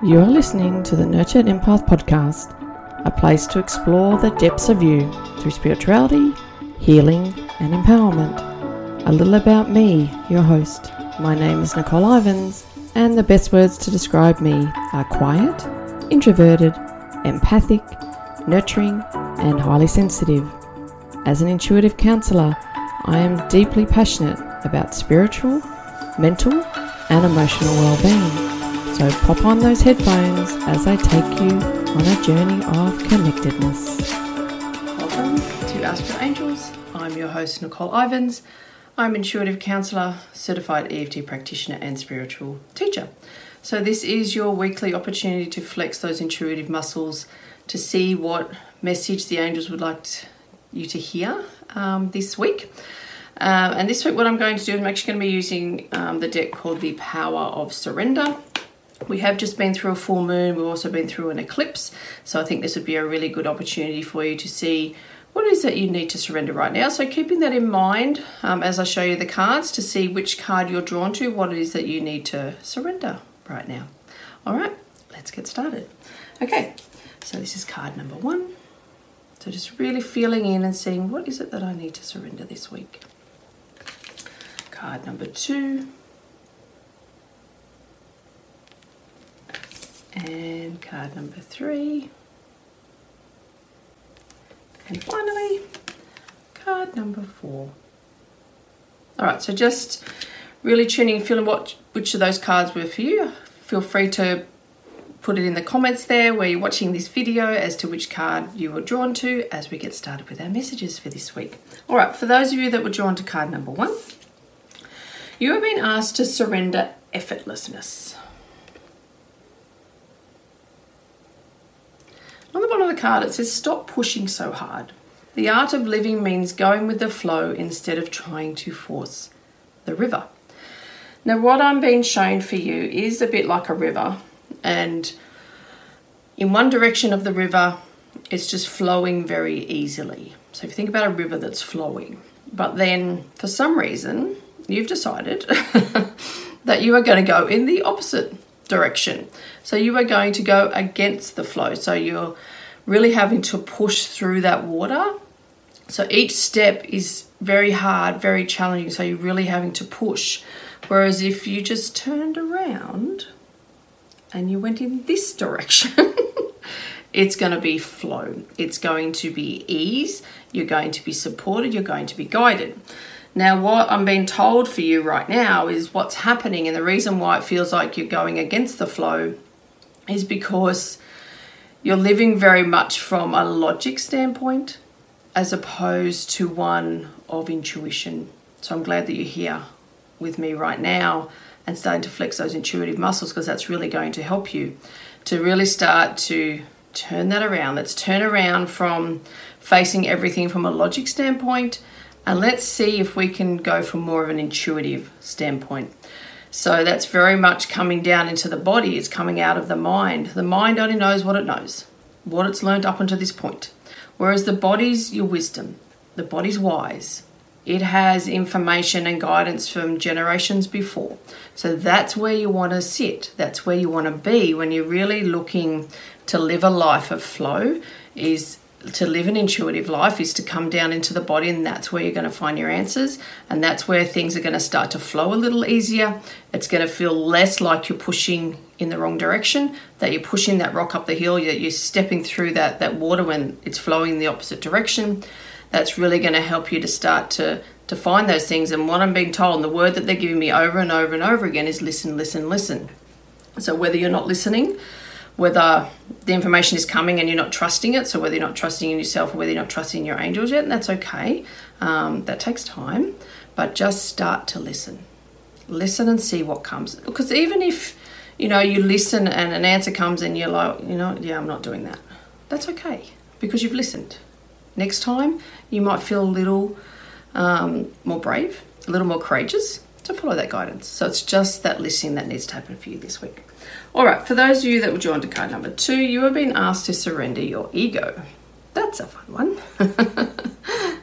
You are listening to the Nurtured Empath podcast, a place to explore the depths of you through spirituality, healing, and empowerment. A little about me, your host. My name is Nicole Ivins, and the best words to describe me are quiet, introverted, empathic, nurturing, and highly sensitive. As an intuitive counsellor, I am deeply passionate about spiritual, mental, and emotional well-being. So pop on those headphones as I take you on a journey of connectedness. Welcome to Astral Angels. I'm your host, Nicole Ivins. I'm intuitive counsellor, certified EFT practitioner, and spiritual teacher. So this is your weekly opportunity to flex those intuitive muscles to see what message the angels would like you to hear this week. And this week what I'm going to do is I'm actually going to be using the deck called the Power of Surrender. We have just been through a full moon. We've also been through an eclipse. So I think this would be a really good opportunity for you to see what it is that you need to surrender right now. So keeping that in mind as I show you the cards to see which card you're drawn to, what it is that you need to surrender right now. All right, let's get started. Okay, so this is card number 1. So just really feeling in and seeing what is it that I need to surrender this week. Card number 2. And card number 3. And finally, card number 4. All right, so just really tuning, feeling which of those cards were for you. Feel free to put it in the comments there where you're watching this video as to which card you were drawn to as we get started with our messages for this week. All right, for those of you that were drawn to card number 1, you have been asked to surrender effortlessness. On the bottom of the card, it says, stop pushing so hard. The art of living means going with the flow instead of trying to force the river. Now, what I'm being shown for you is a bit like a river. And in one direction of the river, it's just flowing very easily. So if you think about a river that's flowing, but then for some reason, you've decided that you are going to go in the opposite direction. So you are going to go against the flow. So you're really having to push through that water. So each step is very hard, very challenging. So you're really having to push. Whereas if you just turned around and you went in this direction, it's going to be flow. It's going to be ease. You're going to be supported. You're going to be guided. Now, what I'm being told for you right now is what's happening, and the reason why it feels like you're going against the flow is because you're living very much from a logic standpoint as opposed to one of intuition. So I'm glad that you're here with me right now and starting to flex those intuitive muscles, because that's really going to help you to really start to turn that around. Let's turn around from facing everything from a logic standpoint, and let's see if we can go from more of an intuitive standpoint. So that's very much coming down into the body. It's coming out of the mind. The mind only knows what it knows, what it's learned up until this point. Whereas the body's your wisdom. The body's wise. It has information and guidance from generations before. So that's where you want to sit. That's where you want to be when you're really looking to live a life of flow, is to live an intuitive life, is to come down into the body, and that's where you're going to find your answers, and that's where things are going to start to flow a little easier. It's going to feel less like you're pushing in the wrong direction, that you're pushing that rock up the hill, that you're stepping through that water when it's flowing in the opposite direction. That's really going to help you to start to find those things. And what I'm being told, and the word that they're giving me over and over and over again, is listen, listen, listen. So whether you're not listening, whether the information is coming and you're not trusting it, so whether you're not trusting in yourself or whether you're not trusting in your angels yet, that's okay. That takes time, but just start to listen. Listen and see what comes. Because even if, you listen and an answer comes and you're like, yeah, I'm not doing that. That's okay, because you've listened. Next time, you might feel a little more brave, a little more courageous to follow that guidance. So it's just that listening that needs to happen for you this week. All right, for those of you that were drawn to card number 2, you have been asked to surrender your ego. That's a fun one.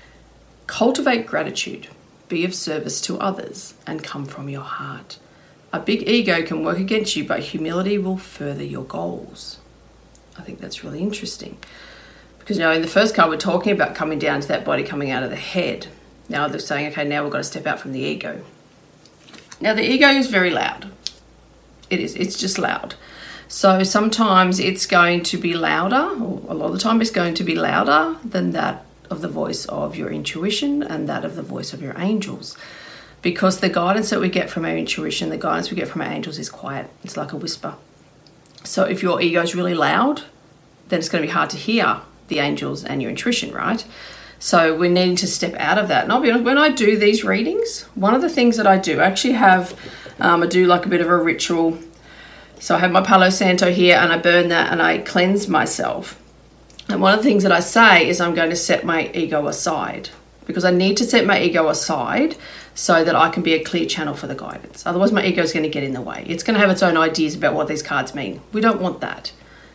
Cultivate gratitude, be of service to others, and come from your heart. A big ego can work against you, but humility will further your goals. I think that's really interesting. Because, in the first card, we're talking about coming down to that body, coming out of the head. Now they're saying, okay, now we've got to step out from the ego. Now, the ego is very loud. It is. It's just loud. So sometimes it's going to be louder, or a lot of the time it's going to be louder than that of the voice of your intuition and that of the voice of your angels. Because the guidance that we get from our intuition, the guidance we get from our angels is quiet. It's like a whisper. So if your ego is really loud, then it's going to be hard to hear the angels and your intuition, right? So we're needing to step out of that. And I'll be honest, when I do these readings, one of the things that I do, I actually have, I do like a bit of a ritual. So I have my Palo Santo here and I burn that and I cleanse myself. And one of the things that I say is I'm going to set my ego aside, because I need to set my ego aside so that I can be a clear channel for the guidance. Otherwise my ego is going to get in the way. It's going to have its own ideas about what these cards mean. We don't want that.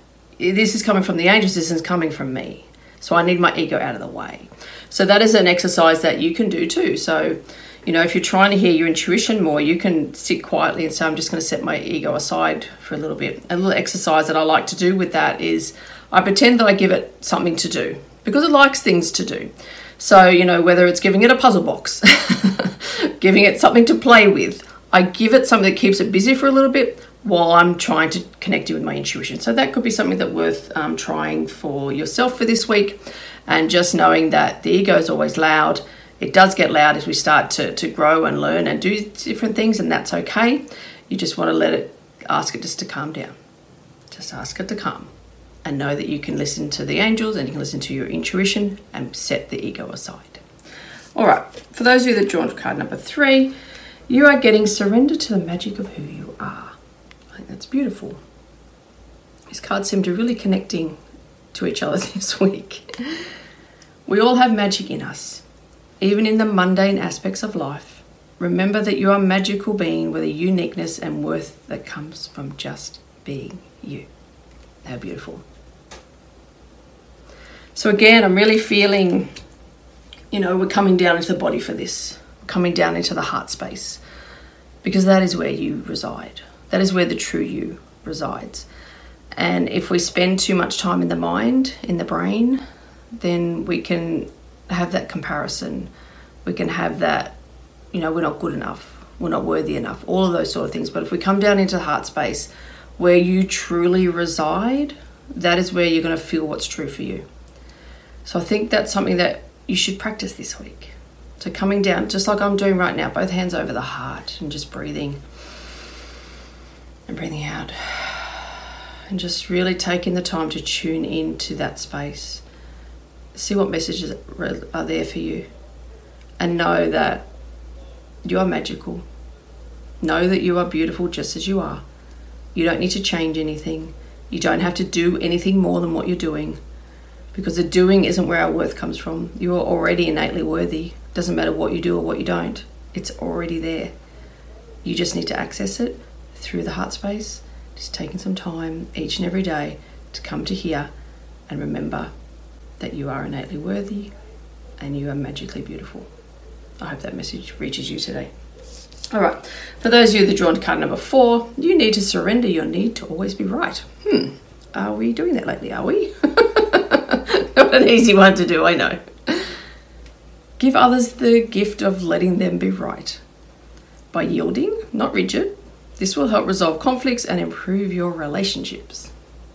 This is coming from the angels, this is coming from me. So I need my ego out of the way. So that is an exercise that you can do too. So, if you're trying to hear your intuition more, you can sit quietly and say, I'm just going to set my ego aside for a little bit. A little exercise that I like to do with that is I pretend that I give it something to do, because it likes things to do. So, whether it's giving it a puzzle box, giving it something to play with, I give it something that keeps it busy for a little bit while I'm trying to connect it with my intuition. So that could be something that's worth trying for yourself for this week. And just knowing that the ego is always loud. It does get loud as we start to grow and learn and do different things, and that's okay. You just want to ask it just to calm down. Just ask it to calm. And know that you can listen to the angels and you can listen to your intuition and set the ego aside. All right, for those of you that drawn card number 3, you are getting surrender to the magic of who you are. I think that's beautiful. These cards seem to really connecting to each other this week. We all have magic in us, even in the mundane aspects of life. Remember that you are a magical being with a uniqueness and worth that comes from just being you. How beautiful. So again, I'm really feeling, we're coming down into the body for this. We're coming down into the heart space, because that is where you reside. That is where the true you resides. And if we spend too much time in the mind, in the brain, then we can have that comparison. We can have that, we're not good enough. We're not worthy enough. All of those sort of things. But if we come down into the heart space where you truly reside, that is where you're going to feel what's true for you. So I think that's something that you should practice this week. So coming down, just like I'm doing right now, both hands over the heart and just breathing and breathing out. And just really taking the time to tune into that space. See what messages are there for you. And know that you are magical. Know that you are beautiful just as you are. You don't need to change anything. You don't have to do anything more than what you're doing. Because the doing isn't where our worth comes from. You are already innately worthy. Doesn't matter what you do or what you don't. It's already there. You just need to access it through the heart space. Just taking some time each and every day to come to here and remember that you are innately worthy and you are magically beautiful. I hope that message reaches you today. All right, for those of you that drawn to card number 4, you need to surrender your need to always be right. Are we doing that lately, are we? Not an easy one to do, I know. Give others the gift of letting them be right. By yielding, not rigid, this will help resolve conflicts and improve your relationships.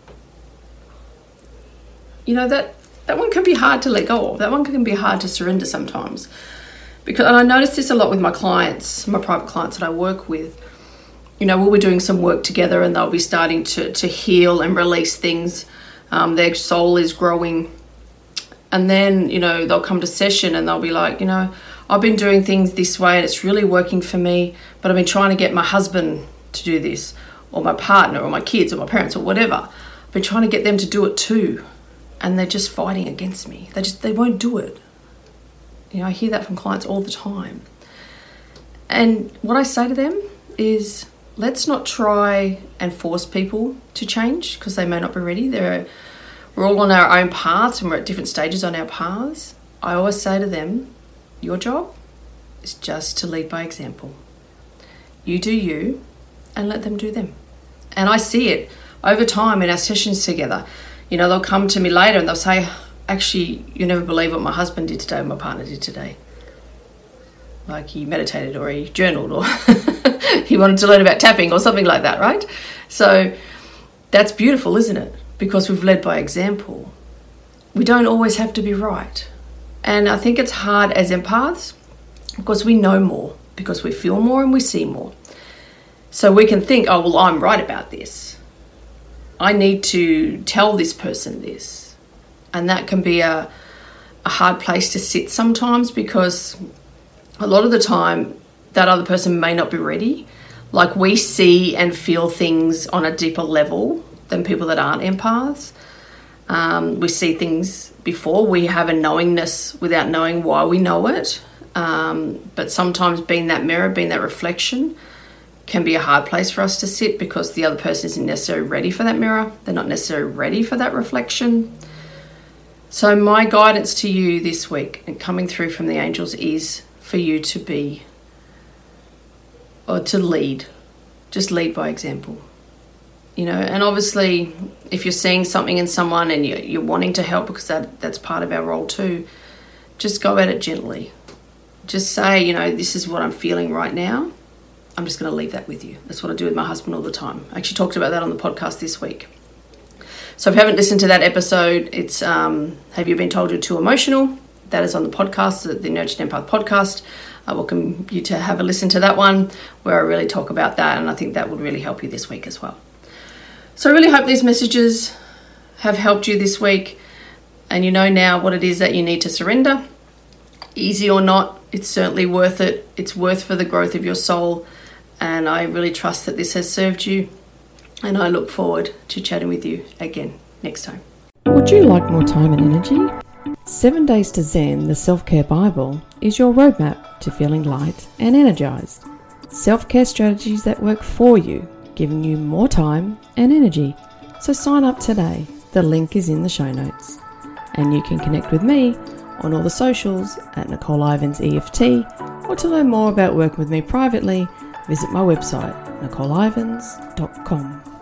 That one can be hard to let go of. That one can be hard to surrender sometimes. And I notice this a lot with my clients, my private clients that I work with. We'll be doing some work together and they'll be starting to heal and release things. Their soul is growing. And then, they'll come to session and they'll be like, I've been doing things this way and it's really working for me, but I've been trying to get my husband to do this, or my partner, or my kids, or my parents, or whatever. I've been trying to get them to do it too. And they're just fighting against me. They won't do it. I hear that from clients all the time. And what I say to them is, let's not try and force people to change because they may not be ready. We're all on our own paths and we're at different stages on our paths. I always say to them, your job is just to lead by example. You do you, and let them do them. And I see it over time in our sessions together. You know, they'll come to me later and they'll say, actually, you never believe what my husband did today or my partner did today. Like he meditated or he journaled or he wanted to learn about tapping or something like that, right? So that's beautiful, isn't it? Because we've led by example. We don't always have to be right. And I think it's hard as empaths because we know more, because we feel more and we see more. So we can think, oh, well, I'm right about this. I need to tell this person this. And that can be a hard place to sit sometimes, because a lot of the time that other person may not be ready. Like, we see and feel things on a deeper level than people that aren't empaths. We see things before. We have a knowingness without knowing why we know it. But sometimes being that mirror, being that reflection, can be a hard place for us to sit, because the other person isn't necessarily ready for that mirror. They're not necessarily ready for that reflection. So my guidance to you this week, and coming through from the angels, is for you to be, or to lead. Just lead by example. You know, and obviously if you're seeing something in someone and you're wanting to help, because that's part of our role too, just go at it gently. Just say, you know, this is what I'm feeling right now. I'm just going to leave that with you. That's what I do with my husband all the time. I actually talked about that on the podcast this week. So if you haven't listened to that episode, it's Have You Been Told You're Too Emotional? That is on the podcast, the Nurtured Empath podcast. I welcome you to have a listen to that one, where I really talk about that, and I think that would really help you this week as well. So I really hope these messages have helped you this week, and you know now what it is that you need to surrender. Easy or not, it's certainly worth it. It's worth for the growth of your soul, and I really trust that this has served you, and I look forward to chatting with you again next time. Would you like more time and energy? 7 Days to Zen, the Self-Care Bible, is your roadmap to feeling light and energized. Self-care strategies that work for you, giving you more time and energy. So sign up today. The link is in the show notes. And you can connect with me on all the socials at Nicole Ivins EFT, or to learn more about working with me privately, visit my website, nicoleivins.com.